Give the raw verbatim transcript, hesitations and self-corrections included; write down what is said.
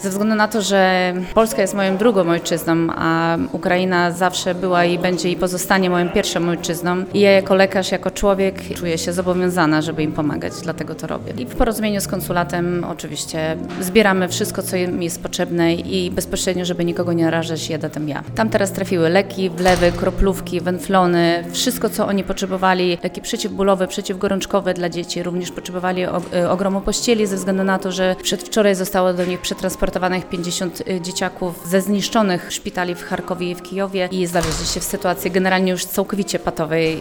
Ze względu na to, że Polska jest moją drugą ojczyzną, a Ukraina zawsze była i będzie i pozostanie moją pierwszą ojczyzną. I ja jako lekarz, jako człowiek czuję się zobowiązana, żeby im pomagać, dlatego to robię. I w porozumieniu z konsulatem oczywiście zbieramy wszystko, co im jest potrzebne i bezpośrednio, żeby nikogo nie narażać, jadę tam ja. Tam teraz trafiły leki, wlewy, kroplówki, wenflony, wszystko, co oni potrzebowali, leki przeciwbólowe, przeciwgorączkowe dla dzieci, również potrzebowali ogromu pościeli ze względu na to, że przedwczoraj zostało do nich przetransportowanych pięćdziesiąt dzieciaków ze zniszczonych szpitali w Charkowie i w Kijowie i znaleźli się w sytuacji generalnie już całkowicie patowej.